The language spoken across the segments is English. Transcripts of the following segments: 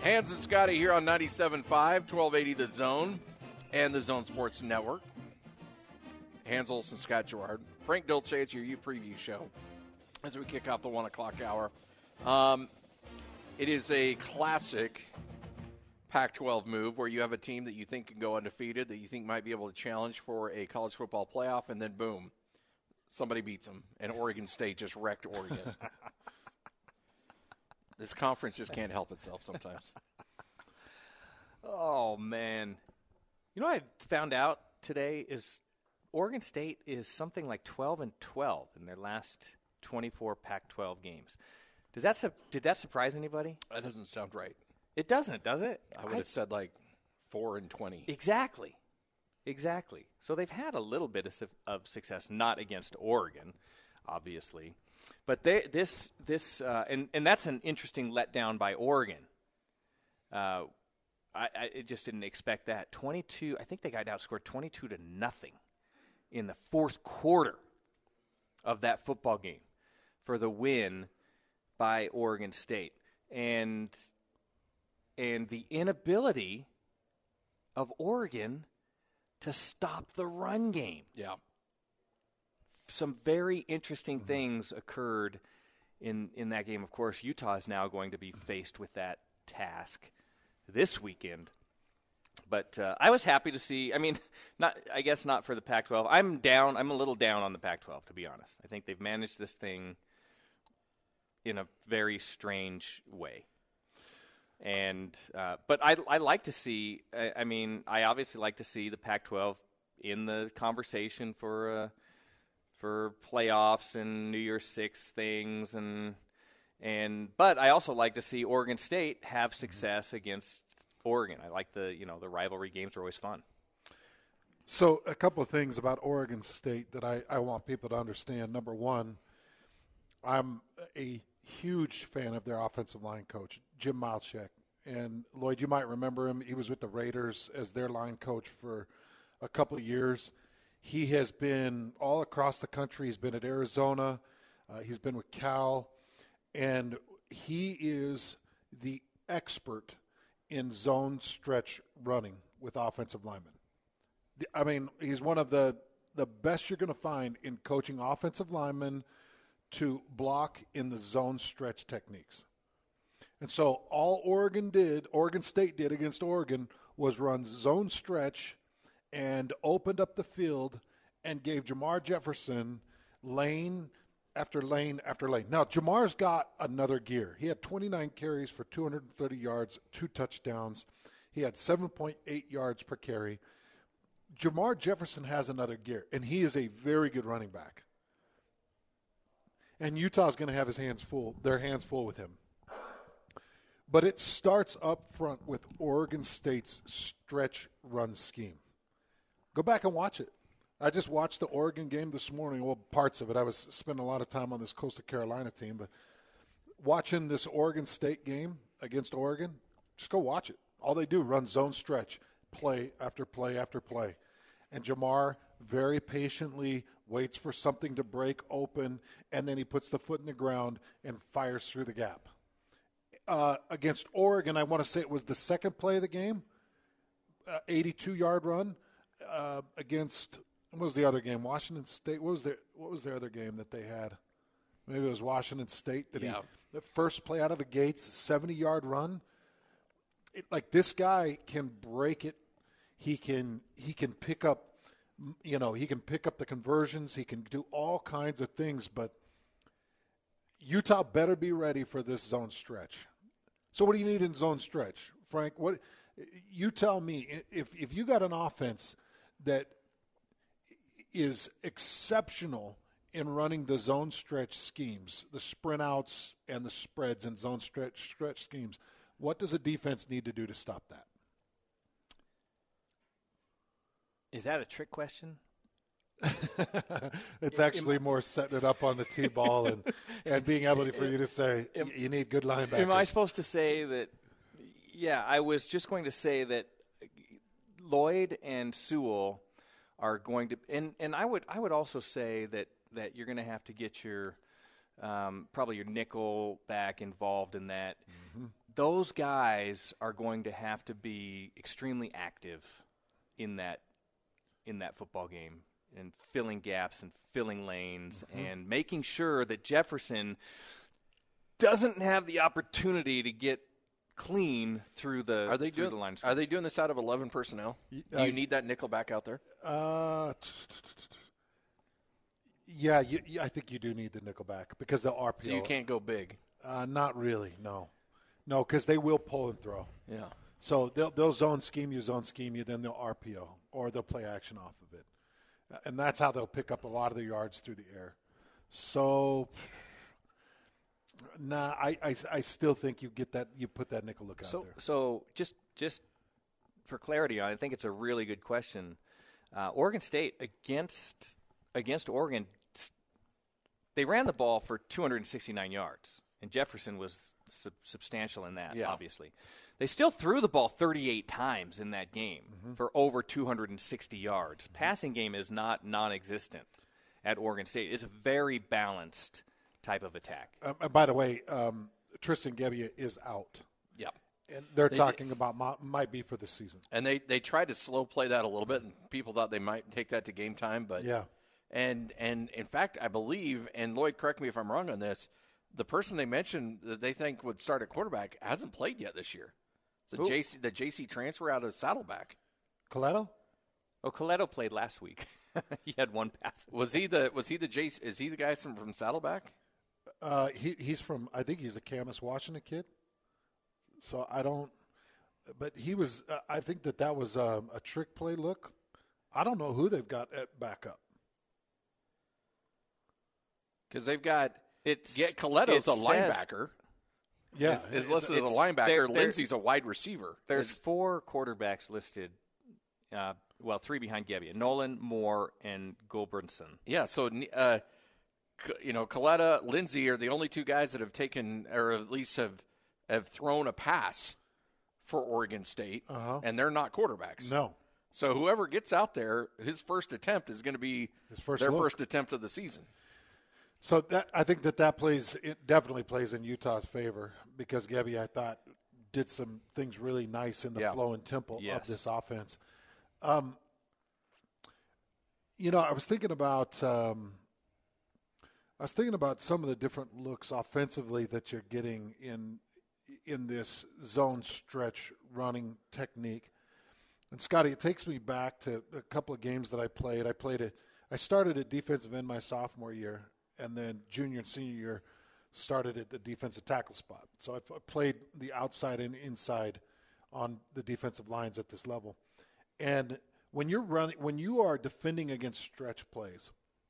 Hans and Scotty here on 97.5, 1280 The Zone, and the Zone Sports Network. Hans Olsen, Scott Gerard. Frank Dolce, it's your U-Preview show as we kick off the 1 o'clock hour. It is a classic Pac-12 move where you have a team that you think can go undefeated, that you think might be able to challenge for a college football playoff, and then boom, somebody beats them, and Oregon State just wrecked Oregon. This conference just can't help itself sometimes. Oh, man. You know what I found out today is Oregon State is something like 12-12 in their last 24 Pac-12 games. Did that surprise anybody? That doesn't sound right. It doesn't, does it? I would have said like 4-20. Exactly. So they've had a little bit of success, not against Oregon, obviously. But and that's an interesting letdown by Oregon. I just didn't expect that. 22. I think they got outscored 22-0 in the fourth quarter of that football game for the win by Oregon State, and the inability of Oregon to stop the run game. Yeah. Some very interesting things occurred in that game. Of course, Utah is now going to be faced with that task this weekend. But I was happy to see. I mean, I guess not for the Pac-12. I'm a little down on the Pac-12, to be honest. I think they've managed this thing in a very strange way. And but I like to see. I obviously like to see the Pac-12 in the conversation for playoffs and New Year's Six things, but I also like to see Oregon State have success against Oregon. I like the rivalry games are always fun. So a couple of things about Oregon State that I want people to understand. Number one, I'm a huge fan of their offensive line coach, Jim Milchek. And, Lloyd, you might remember him. He was with the Raiders as their line coach for a couple of years. He has been all across the country. He's been at Arizona. He's been with Cal. And he is the expert in zone stretch running with offensive linemen. I mean, he's one of the best you're going to find in coaching offensive linemen to block in the zone stretch techniques. And so all Oregon State did against Oregon was run zone stretch and opened up the field and gave Jamar Jefferson lane after lane after lane. Now, Jamar's got another gear. He had 29 carries for 230 yards, 2 touchdowns. He had 7.8 yards per carry. Jamar Jefferson has another gear, and he is a very good running back. And Utah's going to have their hands full with him. But it starts up front with Oregon State's stretch run scheme. Go back and watch it. I just watched the Oregon game this morning, well, parts of it. I was spending a lot of time on this Coastal Carolina team, but watching this Oregon State game against Oregon, just go watch it. All they do, run zone stretch, play after play after play. And Jamar very patiently waits for something to break open, and then he puts the foot in the ground and fires through the gap. Against Oregon, I want to say it was the second play of the game, 82-yard run against – what was the other game? Washington State. What was the other game that they had? Maybe it was Washington State. The first play out of the gates, 70-yard run. This guy can break it. He can pick up, he can pick up the conversions. He can do all kinds of things. But Utah better be ready for this zone stretch. So what do you need in zone stretch, Frank? What you tell me if you got an offense that is exceptional in running the zone stretch schemes, the sprint outs and the spreads and zone stretch schemes, what does a defense need to do to stop that? Is that a trick question? It's actually more setting it up on the T-ball and being able for you to say you need good linebackers. Am I supposed to say that? Yeah, I was just going to say that Lloyd and Sewell are going to, and I would also say that you're going to have to get your probably your nickel back involved in that. Mm-hmm. those guys are going to have to be extremely active in that football game and filling gaps and filling lanes and making sure that Jefferson doesn't have the opportunity to get clean through the line. Are they doing this out of 11 personnel? Do you need that nickel back out there? Yeah, I think you do need the nickel back because the RPO. So you can't go big. Not really, no, because they will pull and throw. Yeah. So they'll zone scheme you, then they'll RPO or they'll play action off of it, and that's how they'll pick up a lot of the yards through the air. So, I still think you put that nickel look out there. So just for clarity, I think it's a really good question. Oregon State against Oregon, they ran the ball for 269 yards, and Jefferson was substantial in that, obviously. They still threw the ball 38 times in that game for over 260 yards. Passing game is not non-existent at Oregon State. It's a very balanced type of attack. By the way, Tristan Gebbia is out. Yeah. And they're talking about might be for the season. And they tried to slow play that a little bit, and people thought they might take that to game time. But yeah. And in fact, I believe, and Lloyd, correct me if I'm wrong on this, the person they mentioned that they think would start at quarterback hasn't played yet this year. So the JC transfer out of Saddleback. Coletto? Oh, Coletto played last week. He had one pass. Was he the JC? Is he the guy from Saddleback? He's from, I think he's a Camas, Washington kid. So I don't, but he was, I think that was a trick play look. I don't know who they've got at backup. Because they've got, Coletto's a linebacker. Yeah. Is listed as a linebacker. Lindsey's a wide receiver. There's 4 quarterbacks listed. 3 behind Gebbia. Nolan, Moore, and Gulbranson. Yeah, so, Coletta, Lindsey are the only 2 guys that have taken, or at least have thrown a pass for Oregon State, and they're not quarterbacks. No. So whoever gets out there, his first attempt is going to be their first attempt of the season. So I think that plays, it definitely plays in Utah's favor because Gebbia, I thought, did some things really nice in the flow and tempo of this offense. I was thinking about some of the different looks offensively that you're getting in this zone stretch running technique. And Scotty, it takes me back to a couple of games that I played. I started at defensive end my sophomore year, and then junior and senior year started at the defensive tackle spot. So I played the outside and inside on the defensive lines at this level. And when you are defending against stretch plays,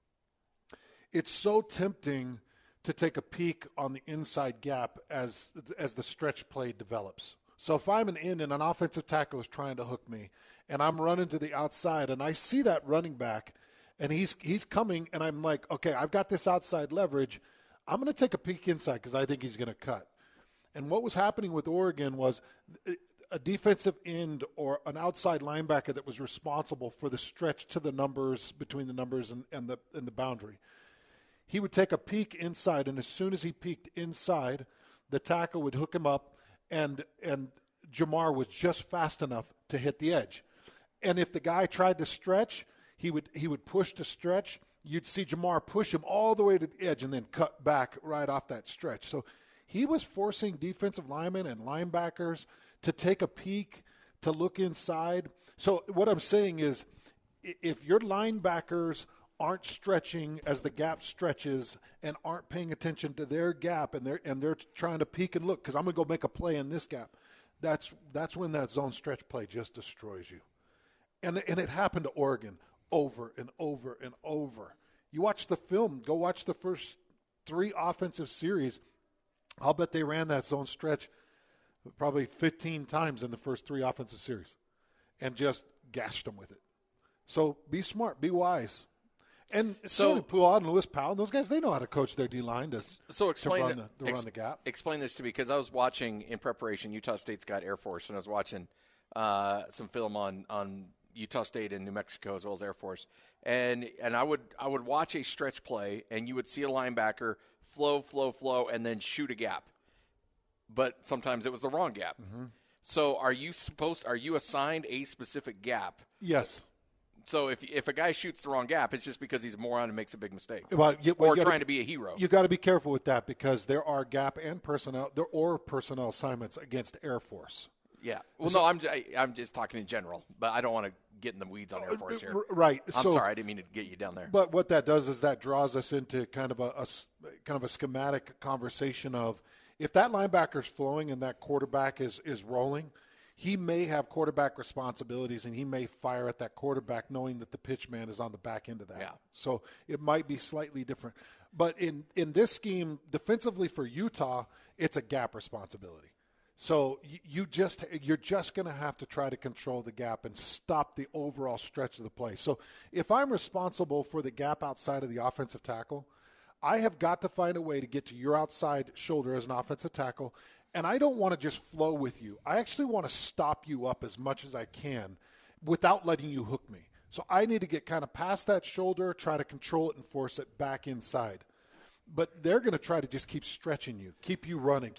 it's so tempting to take a peek on the inside gap as the stretch play develops. So if I'm an end and an offensive tackle is trying to hook me, and I'm running to the outside, and I see that running back, and he's coming, and I'm like, okay, I've got this outside leverage. I'm going to take a peek inside because I think he's going to cut. And what was happening with Oregon was a defensive end or an outside linebacker that was responsible for the stretch to the numbers, between the numbers and the boundary. He would take a peek inside, and as soon as he peeked inside, the tackle would hook him up, and Jamar was just fast enough to hit the edge. And if the guy tried to stretch, he would push to stretch. You'd see Jamar push him all the way to the edge and then cut back right off that stretch. So he was forcing defensive linemen and linebackers to take a peek, to look inside. So what I'm saying is if your linebackers aren't stretching as the gap stretches and aren't paying attention to their gap and they're trying to peek and look because I'm going to go make a play in this gap, that's when that zone stretch play just destroys you. And it happened to Oregon over and over and over. You watch the film, go watch the first 3 offensive series. I'll bet they ran that zone stretch probably 15 times in the first 3 offensive series and just gashed them with it. So be smart, be wise. And so Puad and Lewis Powell, those guys, they know how to coach their D-line to run the gap. Explain this to me because I was watching in preparation. Utah State's got Air Force, and I was watching some film on Utah State and New Mexico as well as Air Force. And I would watch a stretch play, and you would see a linebacker flow, and then shoot a gap. but sometimes it was the wrong gap. So are you assigned a specific gap? Yes. So if a guy shoots the wrong gap, it's just because he's a moron and makes a big mistake, Well, or trying to be a hero. You got to be careful with that because there are gap and personnel assignments against Air Force. Yeah. Well, no, I'm just talking in general, but I don't want to get in the weeds on Air Force here. Right. I'm sorry, I didn't mean to get you down there. But what that does is that draws us into kind of a schematic conversation of if that linebacker's flowing and that quarterback is rolling, he may have quarterback responsibilities and he may fire at that quarterback knowing that the pitch man is on the back end of that. Yeah. So it might be slightly different. But in this scheme, defensively for Utah, it's a gap responsibility. So you're just going to have to try to control the gap and stop the overall stretch of the play. So if I'm responsible for the gap outside of the offensive tackle, I have got to find a way to get to your outside shoulder as an offensive tackle, and I don't want to just flow with you. I actually want to stop you up as much as I can without letting you hook me. So I need to get kind of past that shoulder, try to control it and force it back inside. But they're going to try to just keep stretching you, keep you running,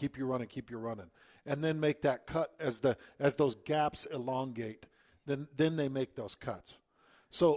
and then make that cut as those gaps elongate. Then they make those cuts. So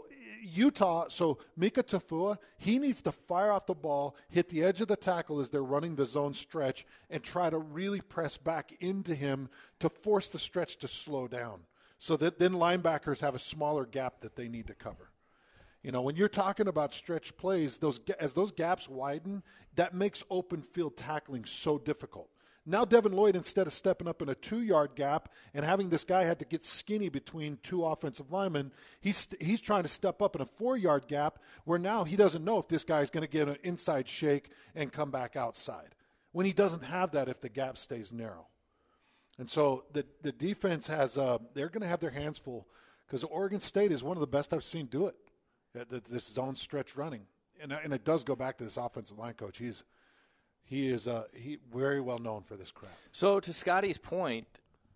Mika Tafua, he needs to fire off the ball, hit the edge of the tackle as they're running the zone stretch, and try to really press back into him to force the stretch to slow down. So that then linebackers have a smaller gap that they need to cover. You know, when you're talking about stretch plays, as those gaps widen, that makes open field tackling so difficult. Now Devin Lloyd, instead of stepping up in a 2-yard gap and having this guy had to get skinny between two offensive linemen, he's trying to step up in a 4-yard gap where now he doesn't know if this guy's going to get an inside shake and come back outside, when he doesn't have that if the gap stays narrow. And so the defense they're going to have their hands full because Oregon State is one of the best I've seen do it, this zone stretch running. And it does go back to this offensive line coach. He is very well known for this crap. So to Scotty's point,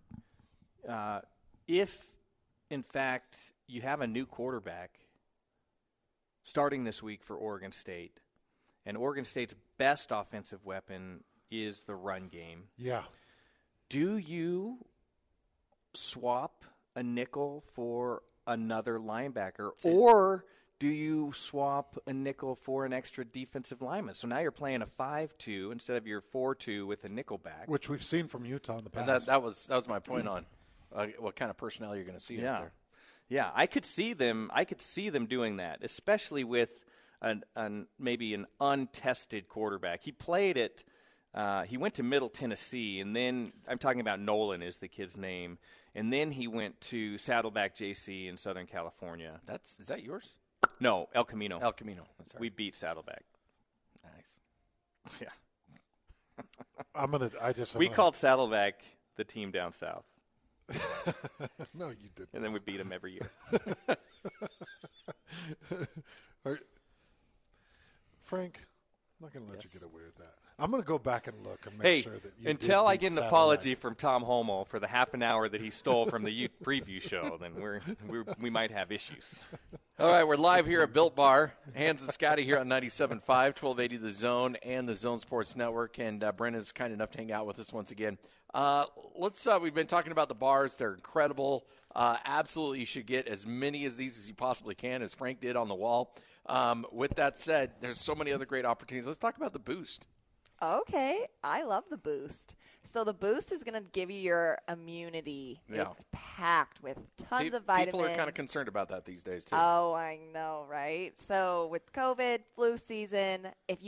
if in fact you have a new quarterback starting this week for Oregon State, and Oregon State's best offensive weapon is the run game, yeah, do you swap a nickel for another linebacker, or do you swap a nickel for an extra defensive lineman? So now you're playing a 5-2 instead of your 4-2 with a nickel back, which we've seen from Utah in the past. And that was my point on what kind of personnel you're going to see out there. Yeah, I could see them doing that, especially with maybe an untested quarterback. He played at he went to Middle Tennessee, and then I'm talking about Nolan is the kid's name, and then he went to Saddleback JC in Southern California. Is that yours? No, El Camino. El Camino. That's right. We beat Saddleback. Nice. Yeah. We called Saddleback the team down south. No, you didn't. And then we beat them every year. Frank, I'm not going to let you get away with that. I'm going to go back and look and make sure that you until I get an apology from Tom Homo for the half an hour that he stole from the youth preview show, then we might have issues. All right, we're live here at Built Bar. Hans and Scotty here on 97.5, 1280 The Zone and the Zone Sports Network. And Brenna's kind enough to hang out with us once again. We've been talking about the bars. They're incredible. Absolutely, you should get as many of these as you possibly can, as Frank did on the wall. With that said, there's so many other great opportunities. Let's talk about the Boost. Okay, I love the Boost. So the Boost is going to give you your immunity. Yeah. It's packed with tons of vitamins. People are kind of concerned about that these days, too. Oh, I know, right? So with COVID, flu season,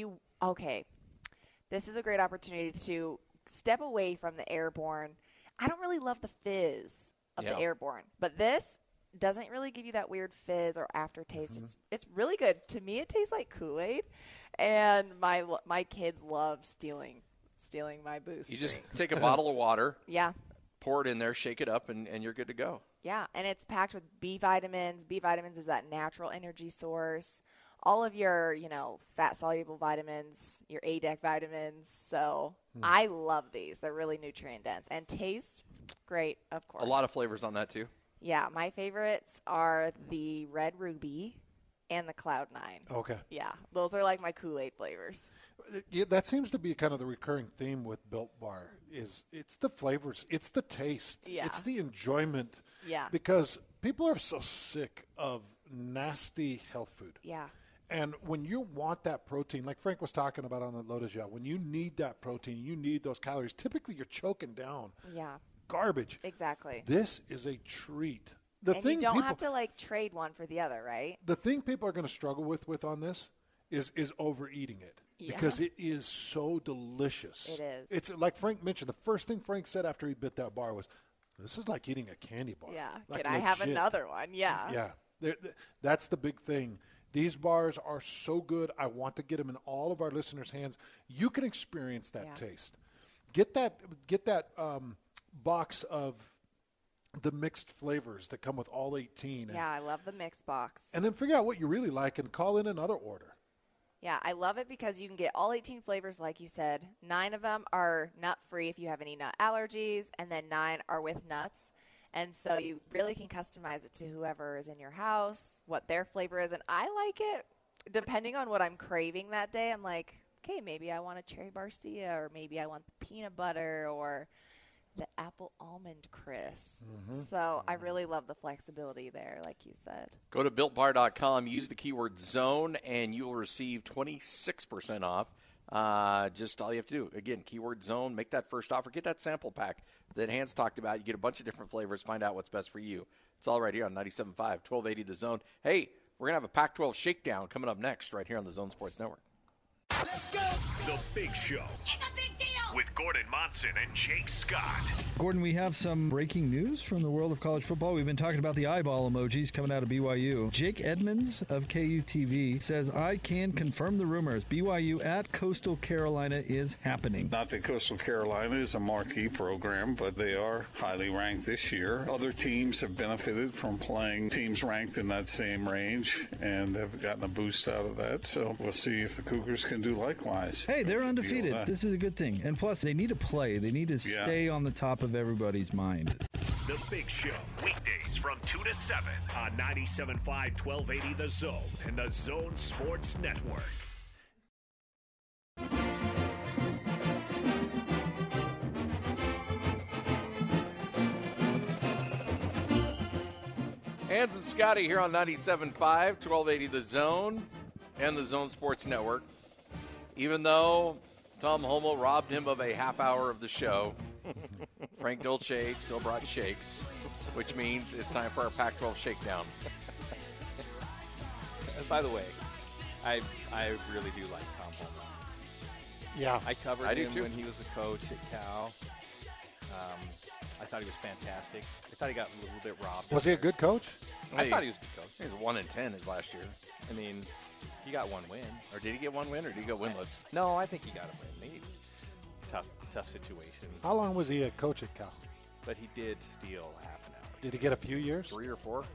this is a great opportunity to step away from the airborne. I don't really love the fizz of the airborne, but this doesn't really give you that weird fizz or aftertaste. Mm-hmm. It's really good. To me, it tastes like Kool-Aid. And my kids love stealing my Boost. You just take a bottle of water, pour it in there, shake it up, and you're good to go. Yeah, and it's packed with B vitamins. B vitamins is that natural energy source. All of your, fat-soluble vitamins, your A-Deck vitamins. So I love these. They're really nutrient-dense. And taste, great, of course. A lot of flavors on that, too. Yeah, my favorites are the Red Ruby, and the Cloud 9. Okay. Yeah, those are like my Kool-Aid flavors. Yeah, that seems to be kind of the recurring theme with Built Bar is it's the flavors, it's the taste, Yeah. it's the enjoyment. Yeah. Because people are so sick of nasty health food. Yeah. And when you want that protein, like Frank was talking about on the Lotus Gel, when you need that protein, you need those calories, typically you're choking down Yeah, garbage. exactly. This is a treat. And you don't have to like trade one for the other, right? The thing people are going to struggle with on this is overeating it. Yeah. Because it is so delicious. It is. It's like Frank mentioned, the first thing Frank said after he bit that bar was, this is like eating a candy bar. Yeah. Like Can I have legit. another one? Yeah. Yeah. That's the big thing. These bars are so good. I want to get them in all of our listeners' hands. You can experience that taste. Get that box of the mixed flavors that come with all 18. Yeah, I love the mixed box. And then figure out what you really like and call in another order. Yeah, I love it because you can get all 18 flavors, like you said. 9 of them are nut-free if you have any nut allergies, and then 9 are with nuts. And so you really can customize it to whoever is in your house, what their flavor is. And I like it depending on what I'm craving that day. I'm like, okay, maybe I want a cherry barcia, or maybe I want the peanut butter, or the apple almond crisp. So I really love the flexibility there, like you said. Go to BuiltBar.com, use the keyword ZONE, and you will receive 26% off. Just all you have to do, again, keyword ZONE, make that first offer, get that sample pack that Hans talked about. You get a bunch of different flavors, find out what's best for you. It's all right here on 97.5, 1280 The Zone. Hey, we're going to have a Pac-12 shakedown coming up next right here on the Zone Sports Network. Let's go! The Big Show. It's a big deal! With Gordon Monson and Jake Scott. Gordon, we have some breaking news from the world of college football. We've been talking about the eyeball emojis coming out of BYU. Jake Edmonds of KUTV says, I can confirm the rumors. BYU at Coastal Carolina is happening. Not that Coastal Carolina is a marquee program, but they are highly ranked this year. Other teams have benefited from playing teams ranked in that same range and have gotten a boost out of that. So we'll see if the Cougars can do likewise. Hey, they're undefeated. This is a good thing. And plus, they need to play. They need to stay on the top of everybody's mind. The Big Show. Weekdays from 2 to 7 on 97.5, 1280 The Zone and the Zone Sports Network. Hans and Scotty here on 97.5, 1280 The Zone and the Zone Sports Network. Even though Tom Homo robbed him of a half hour of the show, Frank Dolce still brought shakes, which means it's time for our Pac-12 shakedown. By the way, I really do like Tom Homo. Yeah. I covered I do him too. when he was a coach at Cal. I thought he was fantastic. I thought he got a little bit robbed. Was he a good coach? I thought he was a good coach. He was 1-10 his last year. I mean, he got one win. Or did he get one win, or did he go winless? No, I think he got a win. Maybe tough situation. How long was he a coach at Cal? But he did steal half an hour. Did he get a few years? 3 or 4?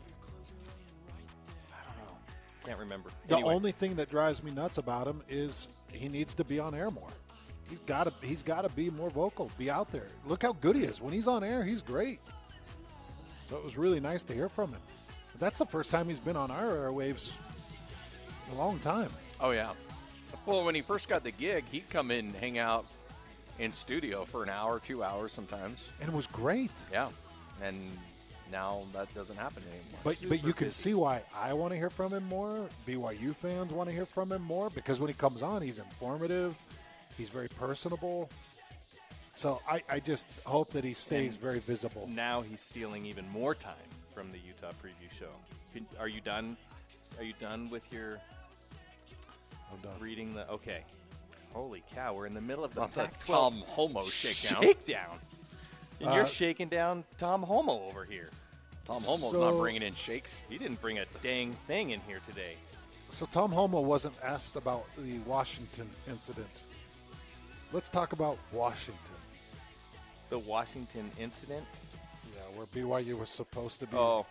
I don't know. Can't remember. The Anyway, only thing that drives me nuts about him is he needs to be on air more. He's got to be more vocal, be out there. Look how good he is. When he's on air, he's great. So it was really nice to hear from him. But that's the first time he's been on our airwaves in a long time. Oh, yeah. Well, when he first got the gig, he'd come in and hang out in studio for an hour, 2 hours sometimes. And it was great. Yeah. And now that doesn't happen anymore. But you can see why I want to hear from him more. BYU fans want to hear from him more because when he comes on, he's informative. He's very personable. So I just hope that he stays very visible. now he's stealing even more time from the Utah preview show. Are you done? Are you done with your I'm done. reading the? Okay. Holy cow! We're in the middle of the Not the Pac-12 Tom Homo shakedown. shakedown. And you're shaking down Tom Homo over here. Tom Homo's So- not bringing in shakes. He didn't bring a dang thing in here today. So Tom Homo wasn't asked about the Washington incident. Let's talk about Washington. The Washington incident. Yeah, where BYU was supposed to be Oh,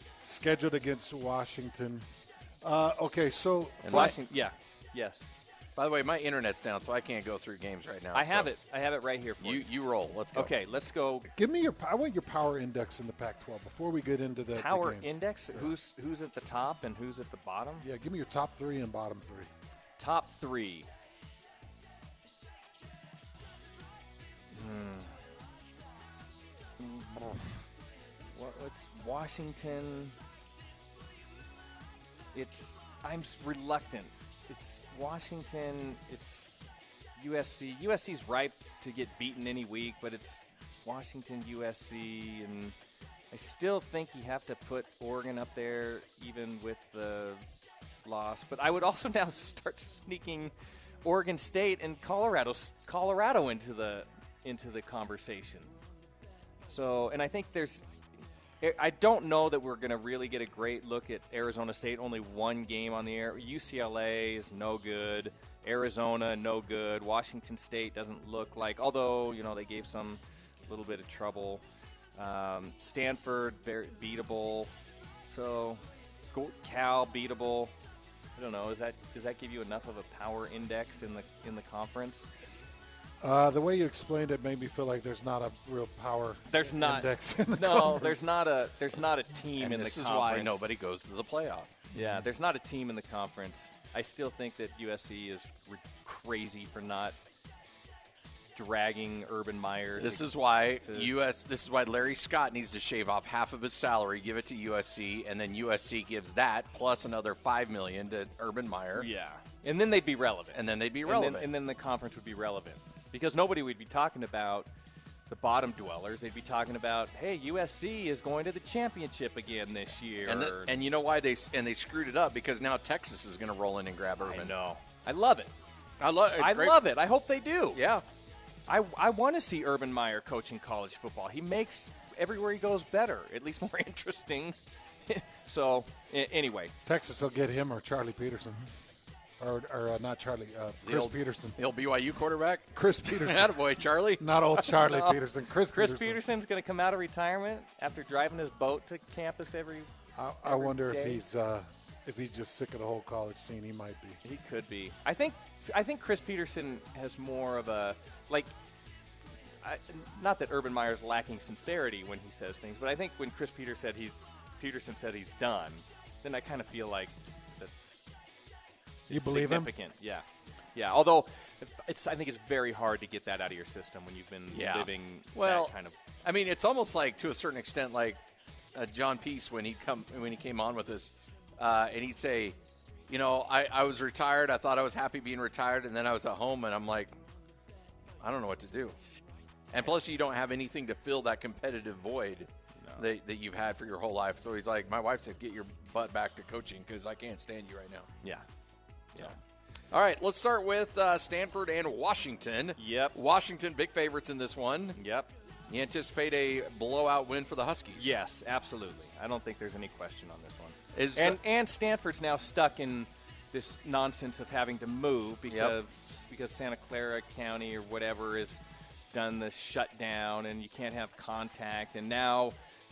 scheduled against Washington. Okay, so and Washington. Yeah. Yes. By the way, my internet's down, so I can't go through games right now. I have it right here for you. You roll. Let's go. Okay, let's go. Give me I want your power index in the Pac-12 before we get into the Power games. index? Yeah. Who's at the top and who's at the bottom? Yeah, give me your top 3 and bottom 3. Top 3. What's Washington? I'm reluctant. It's Washington. It's USC. USC's ripe to get beaten any week, but it's Washington, USC, and I still think you have to put Oregon up there, even with the loss. But I would also now start sneaking Oregon State and Colorado into the conversation. So, and I think I don't know that we're going to really get a great look at Arizona State. Only one game on the air. UCLA is no good. Arizona, no good. Washington State doesn't look like, although, they gave some little bit of trouble. Stanford, very beatable. So, Cal, beatable. I don't know. Does that give you enough of a power index in the conference? The way you explained it made me feel like there's not a real power index in the conference. there's not a team and in the conference. This is why nobody goes to the playoff. Yeah, there's not a team in the conference. I still think that USC is crazy for not dragging Urban Meyer. This is why Larry Scott needs to shave off half of his salary, give it to USC, and then USC gives that plus another $5 million to Urban Meyer. Yeah, and then they'd be relevant. And then the conference would be relevant because nobody would be talking about the bottom dwellers. They'd be talking about, hey, USC is going to the championship again this year. And you know why they screwed it up? Because now Texas is going to roll in and grab Urban. I know. I love it. I love it. I hope they do. Yeah. I want to see Urban Meyer coaching college football. He makes everywhere he goes better, at least more interesting. So, anyway. Texas will get him or Charlie Peterson. Or not Charlie, Chris Peterson. The old BYU quarterback? Chris Peterson. Attaboy, Charlie. Not old Charlie Peterson. Chris Peterson's going to come out of retirement after driving his boat to campus every I wonder day. if he's just sick of the whole college scene. He might be. He could be. I think Chris Peterson has more of a not that Urban Meyer's lacking sincerity when he says things, but I think when Chris Peterson said he's done, then I kind of feel like that's you believe significant. Him? Yeah. Although I think it's very hard to get that out of your system when you've been living that kind of. I mean, it's almost like to a certain extent like John Peace when he came on with us, and he'd say, I was retired. I thought I was happy being retired, and then I was at home, and I'm like, I don't know what to do. And plus, you don't have anything to fill that competitive void that you've had for your whole life. So he's like, my wife said, get your butt back to coaching because I can't stand you right now. Yeah. All right, let's start with Stanford and Washington. Yep. Washington, big favorites in this one. Yep. You anticipate a blowout win for the Huskies? Yes, absolutely. I don't think there's any question on this one. And Stanford's now stuck in this nonsense of having to move because Santa Clara County or whatever has done the shutdown and you can't have contact. And now,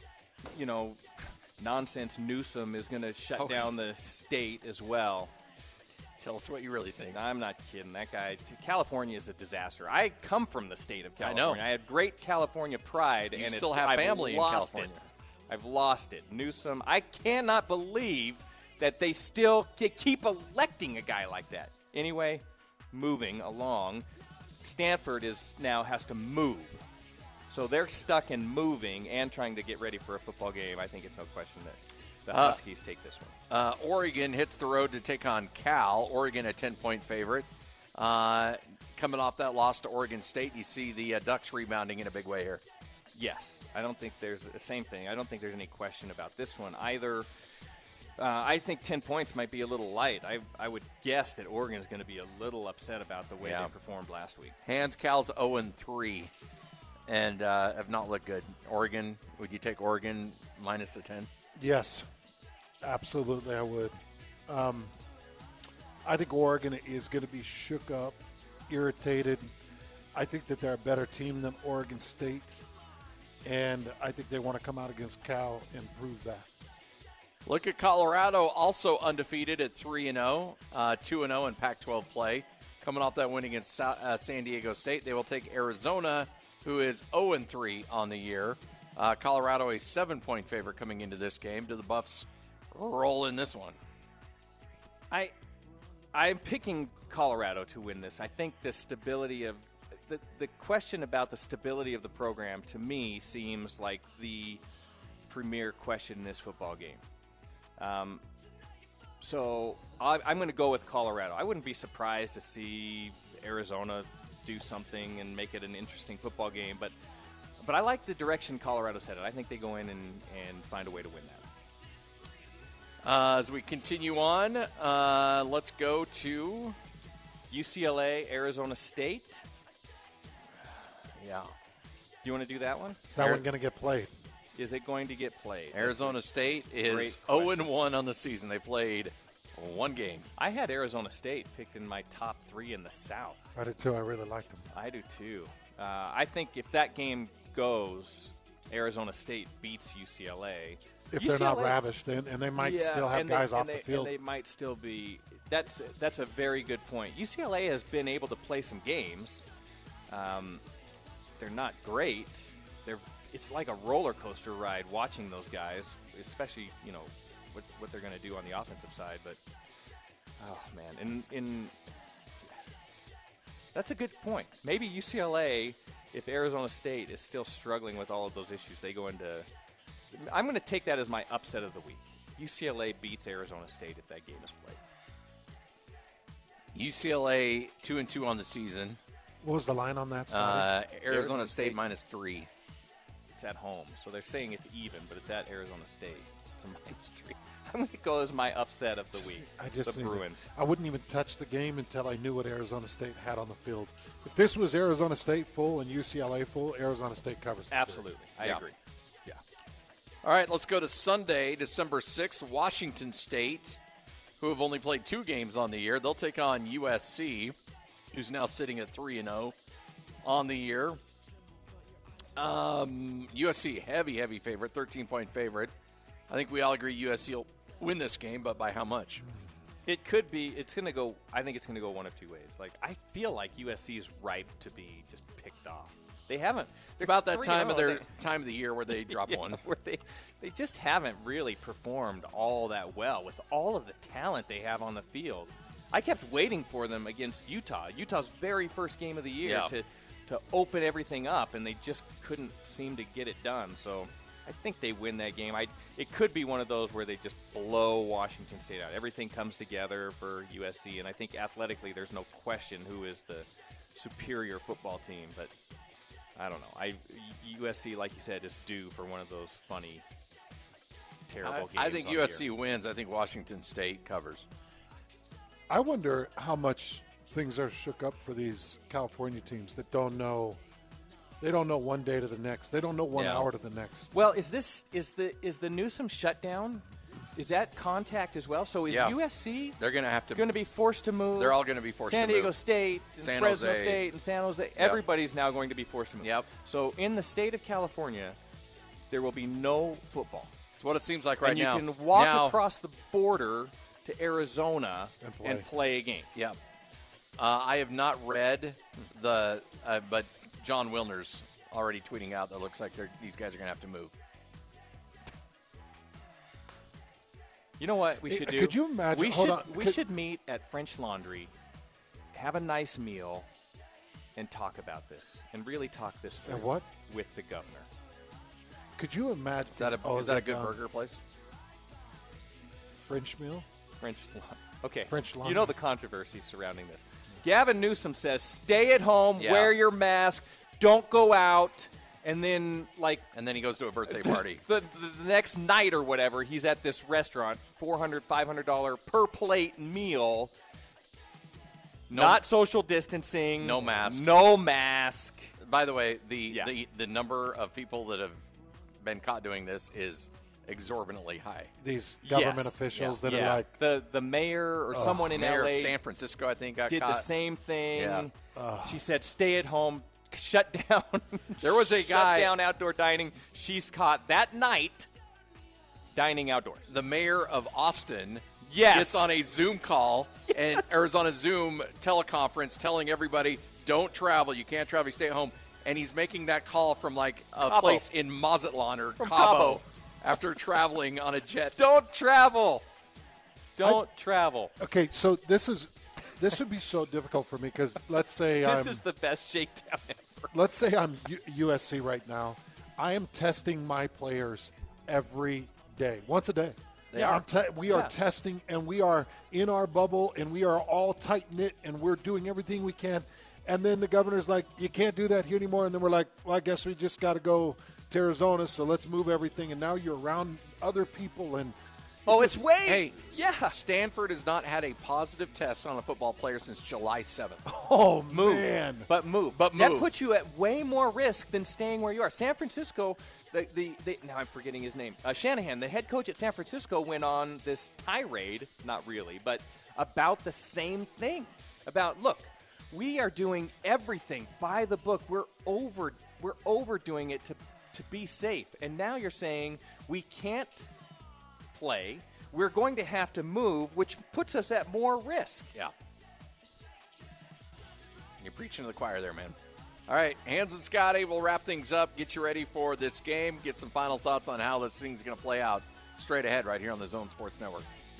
nonsense Newsom is going to shut down the state as well. Tell us what you really think. I'm not kidding. That guy, California is a disaster. I come from the state of California. I know. I had great California pride. You still have family in California. I've lost it. Newsom, I cannot believe that they still keep electing a guy like that. Anyway, moving along, Stanford now has to move. So they're stuck in moving and trying to get ready for a football game. I think it's no question that the Huskies take this one. Oregon hits the road to take on Cal. Oregon a 10-point favorite. Coming off that loss to Oregon State, you see the Ducks rebounding in a big way here. Yes. I don't think there's the same thing. I don't think there's any question about this one either. I think 10 points might be a little light. I would guess that Oregon is going to be a little upset about the way they performed last week. Cal's 0-3 and have not looked good. Oregon, would you take Oregon minus the 10? Yes, absolutely I would. I think Oregon is going to be shook up, irritated. I think that they're a better team than Oregon State, and I think they want to come out against Cal and prove that. Look at Colorado, also undefeated at 3-0, 2-0 in Pac-12 play. coming off that win against San Diego State. They will take Arizona, who is 0-3 on the year. Colorado, a 7-point favorite coming into this game. Do the Buffs roll in this one? I'm picking Colorado to win this. I think the stability of the question about the stability of the program, to me, seems like the premier question in this football game. So I'm going to go with Colorado. I wouldn't be surprised to see Arizona do something and make it an interesting football game, but I like the direction Colorado's headed. I think they go in and find a way to win that. As we continue on, let's go to UCLA, Arizona State. Yeah. Do you want to do that one? Is that one going to get played? Is it going to get played? Arizona State is Great 0-1 on the season. They played one game. I had Arizona State picked in my top 3 in the South. I did too. I really liked them. I do too. I think if that game goes, Arizona State beats UCLA. If they're not ravished, and they might still have guys off the field. And they might still be. That's a very good point. UCLA has been able to play some games. They're not great. It's like a roller coaster ride watching those guys, especially what they're going to do on the offensive side. But oh man, that's a good point. Maybe UCLA, if Arizona State is still struggling with all of those issues, they go into. I'm going to take that as my upset of the week. UCLA beats Arizona State if that game is played. UCLA 2-2 on the season. What was the line on that, Scotty? Arizona State -3. It's at home, so they're saying it's even, but it's at Arizona State. It's a -3. I'm going to go as my upset of the week. The Bruins. I wouldn't even touch the game until I knew what Arizona State had on the field. If this was Arizona State full and UCLA full, Arizona State covers. Absolutely. I agree. Yeah. All right, let's go to Sunday, December 6th. Washington State, who have only played 2 games on the year. They'll take on USC, who's now sitting at 3-0 on the year. USC, heavy favorite, 13-point favorite. I think we all agree USC will win this game, but by how much? It could be. I think it's going to go one of 2 ways. Like, I feel like USC is ripe to be just picked off. They haven't. It's about that time of the year where they drop one. Where they just haven't really performed all that well with all of the talent they have on the field. I kept waiting for them against Utah. Utah's very first game of the year to open everything up, and they just couldn't seem to get it done. So I think they win that game. It could be one of those where they just blow Washington State out. Everything comes together for USC, and I think athletically there's no question who is the superior football team. But I don't know. USC, like you said, is due for one of those funny, terrible games. I think USC wins. I think Washington State covers. I wonder how much things are shook up for these California teams that don't know. They don't know one day to the next. They don't know 1 hour to the next. Well, is the Newsom shutdown? Is that contact as well? So is USC? They're going to be forced to move. They're all going to be forced to move. San Diego State, San Fresno Jose. State, and San Jose. Everybody's now going to be forced to move. Yep. So in the state of California, there will be no football. That's what it seems like right now. And you can walk across the border to Arizona and play a game. Yeah. I have not read but John Wilner's already tweeting out that looks like these guys are going to have to move. You know what we should do? Could you imagine? We should meet at French Laundry, have a nice meal, and talk about this, and really talk this through. And what? With the governor. Could you imagine? Is that a good burger place? French meal? Okay. French Laundry. You know the controversy surrounding this. Gavin Newsom says, stay at home, wear your mask, don't go out. And then, and then he goes to a birthday party. The next night or whatever, he's at this restaurant, $400, $500 per plate meal. Not social distancing. No mask. No mask. By the way, the number of people that have been caught doing this is exorbitantly high. These government officials that are like the mayor or someone in mayor LA of San Francisco, I think, got did caught. the same thing. Yeah. She said, "Stay at home, shut down." There was a guy shut down outdoor dining. She's caught that night dining outdoors. The mayor of Austin Yes. gets on a Zoom call or is on a Zoom teleconference telling everybody, don't travel. You can't travel. You stay at home. And he's making that call from like a Cabo. place in Mazatlan or From Cabo Cabo. after traveling on a jet. Don't travel. Don't travel. Okay, so this would be so difficult for me because let's say This is the best shakedown ever. let's say I'm USC right now. I am testing my players every day, once a day. They are. We are Yeah. testing, and we are in our bubble, and we are all tight knit, and we're doing everything we can. And then the governor's like, "You can't do that here anymore." And then we're like, "Well, I guess we just got to go to Arizona. So let's move everything." And now you're around other people, and Oh, it's way. Hey, yeah. Stanford has not had a positive test on a football player since July 7th. oh Move. man, But move. But That move. puts you at way more risk than staying where you are. San Francisco, now I'm forgetting his name. Shanahan, the head coach at San Francisco, went on this tirade, not really, but about the same thing. About, look, we are doing everything by the book. We're overdoing it to be safe. And now you're saying we can't play. We're going to have to move, which puts us at more risk. Yeah. You're preaching to the choir there, man. All right, Hans and Scotty will wrap things up, get you ready for this game, get some final thoughts on how this thing's going to play out straight ahead right here on the Zone Sports Network.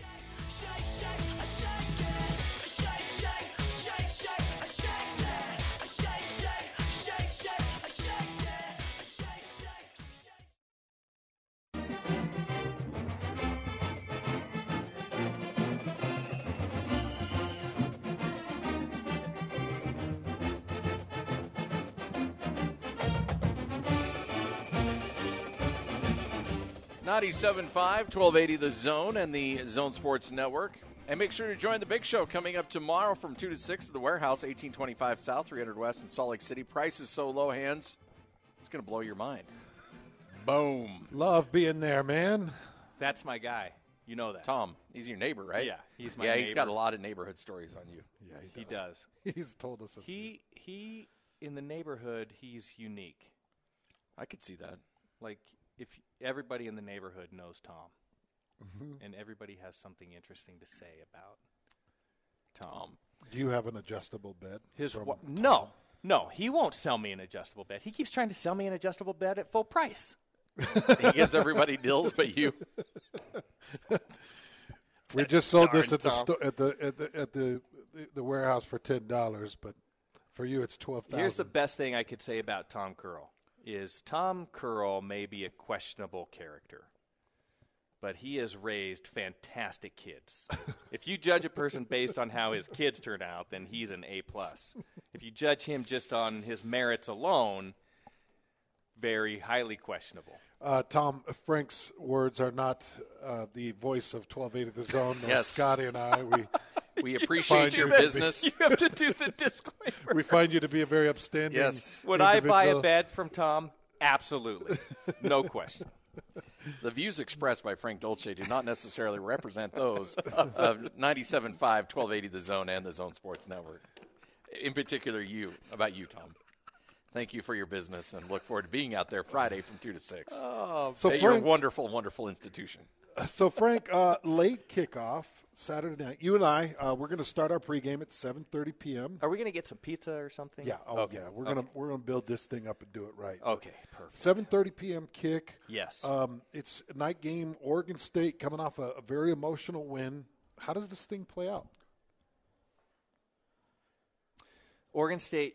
.97.5, 1280 The Zone and the Zone Sports Network. And make sure to join the big show coming up tomorrow from 2 to 6 at the Warehouse, 1825 South, 300 West in Salt Lake City. Price is so low, Hands, it's going to blow your mind. Boom. love being there, man. That's my guy. You know that. Tom, he's your neighbor, right? Yeah, he's my Yeah, he's got neighbor. a lot of neighborhood stories on you. Yeah, He does. He's told us. He in the neighborhood, he's unique. I could see that. Like if everybody in the neighborhood knows Tom, and everybody has something interesting to say about Tom. Do you have an adjustable bed? No, he won't sell me an adjustable bed. He keeps trying to sell me an adjustable bed at full price. He gives everybody deals, but you. We just sold this Darn at the warehouse for $10, but for you it's $12,000. Here's the best thing I could say about Tom Curl is Tom Curl may be a questionable character, but he has raised fantastic kids. If you judge a person based on how his kids turn out, then he's an A+. If you judge him just on his merits alone, very highly questionable. Tom, Frank's words are not the voice of 1280 The Zone. No, Yes. Scotty and I, We appreciate your you. business. You have to do the disclaimer. we find you to be a very upstanding. Yes. Would I buy a individual. bed from Tom? Absolutely. No question. The views expressed by Frank Dolce do not necessarily represent those of 97.5, 1280 The Zone and the Zone Sports Network. In particular, about you, Tom. Thank you for your business and look forward to being out there Friday from 2 to 6. So At your Frank, wonderful, wonderful institution. late kickoff Saturday night. You and I, we're going to start our pregame at 7:30 p.m. Are we going to get some pizza or something? Yeah. Oh, Okay. yeah. We're gonna build this thing up and do it right. Okay, perfect. 7:30 p.m. kick. Yes. It's a night game. Oregon State coming off a very emotional win. How does this thing play out? Oregon State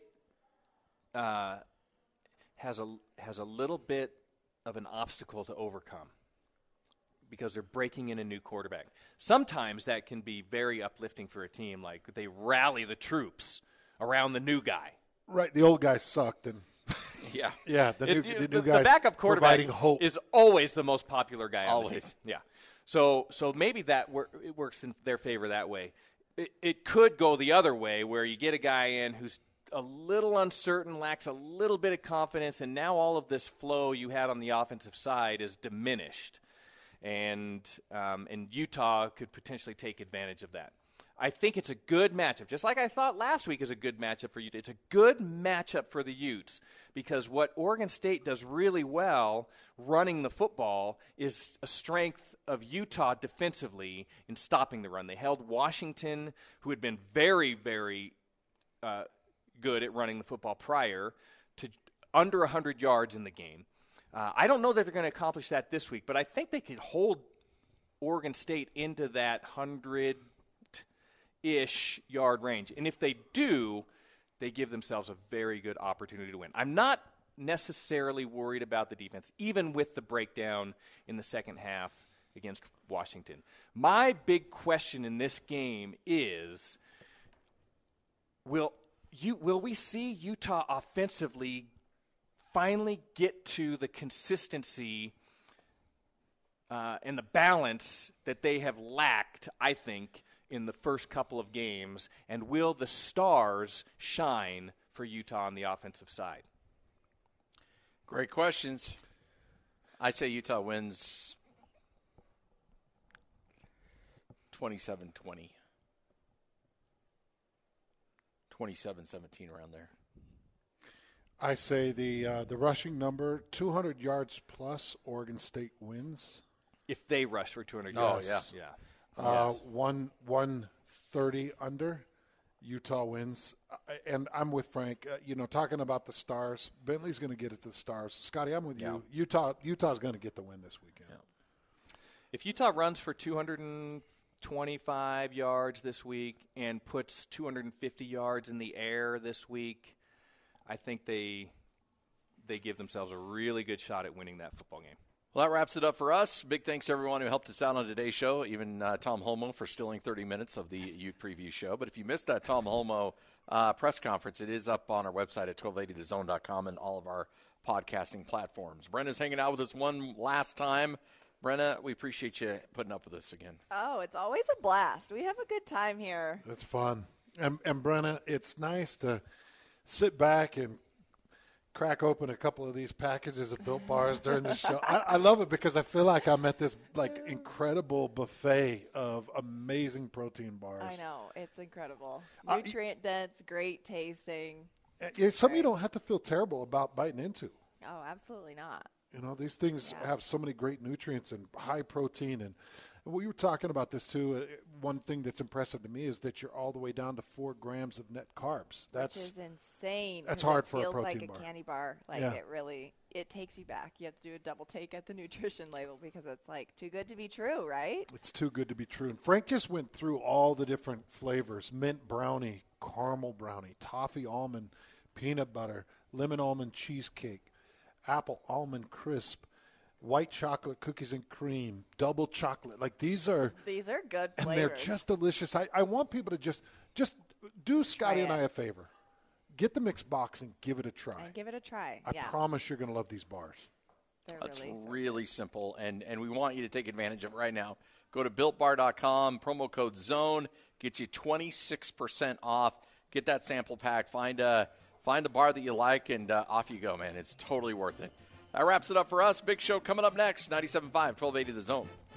has a little bit of an obstacle to overcome because they're breaking in a new quarterback. Sometimes that can be very uplifting for a team, like they rally the troops around the new guy. Right. The old guy sucked, and Yeah. yeah, the new guy the backup quarterback providing hope. is always the most popular guy on the Always. team. Yeah. So maybe it works in their favor that way. It could go the other way where you get a guy in who's a little uncertain, lacks a little bit of confidence, and now all of this flow you had on the offensive side is diminished. And Utah could potentially take advantage of that. I think it's a good matchup, just like I thought last week is a good matchup for Utah. It's a good matchup for the Utes because what Oregon State does really well running the football is a strength of Utah defensively in stopping the run. They held Washington, who had been very, very good at running the football prior, to under 100 yards in the game. I don't know that they're going to accomplish that this week, but I think they could hold Oregon State into that 100-ish yard range. And if they do, they give themselves a very good opportunity to win. I'm not necessarily worried about the defense, even with the breakdown in the second half against Washington. My big question in this game is, will we see Utah offensively finally get to the consistency and the balance that they have lacked, I think, in the first couple of games? And will the stars shine for Utah on the offensive side? Great questions. I say Utah wins 27-20. 27-17, around there. I say the rushing number, 200 yards plus, Oregon State wins. If they rush for 200 yards. yards. Yeah. Yes. 130 under, Utah wins. And I'm with Frank. Talking about the stars, Bentley's going to get it to the stars. Scotty, I'm with you. Utah's going to get the win this weekend. Yeah. If Utah runs for 225 yards this week and puts 250 yards in the air this week, I think they give themselves a really good shot at winning that football game. Well, that wraps it up for us. Big thanks to everyone who helped us out on today's show, even Tom Holmoe for stealing 30 minutes of the Ute Preview show. But if you missed that Tom Holmoe press conference, it is up on our website at 1280thezone.com and all of our podcasting platforms. Brenna's hanging out with us one last time. Brenna, we appreciate you putting up with us again. Oh, it's always a blast. We have a good time here. It's fun. And Brenna, it's nice to sit back and crack open a couple of these packages of Built Bars during the show. I love it because I feel like I'm at this incredible buffet of amazing protein bars. I know. It's incredible. Nutrient dense, great tasting. It's something you don't have to feel terrible about biting into. Oh, absolutely not. These things have so many great nutrients and high protein. And we were talking about this, too. One thing that's impressive to me is that you're all the way down to 4 grams of net carbs. Which is insane. That's hard for a protein bar. It feels like a candy bar. It takes you back. You have to do a double take at the nutrition label because it's too good to be true, right? It's too good to be true. And Frank just went through all the different flavors: mint brownie, caramel brownie, toffee almond, peanut butter, lemon almond cheesecake, apple almond crisp, white chocolate cookies and cream, double chocolate. These are good flavors. And they're just delicious. I want people to just do Scotty and I a favor. Get the mixed box and give it a try. I promise you're going to love these bars. That's really simple, and we want you to take advantage of it right now. Go to BuiltBar.com, promo code ZONE, gets you 26% off. Get that sample pack. Find the bar that you like, and off you go, man. It's totally worth it. That wraps it up for us. Big show coming up next, 97.5, 1280 The Zone.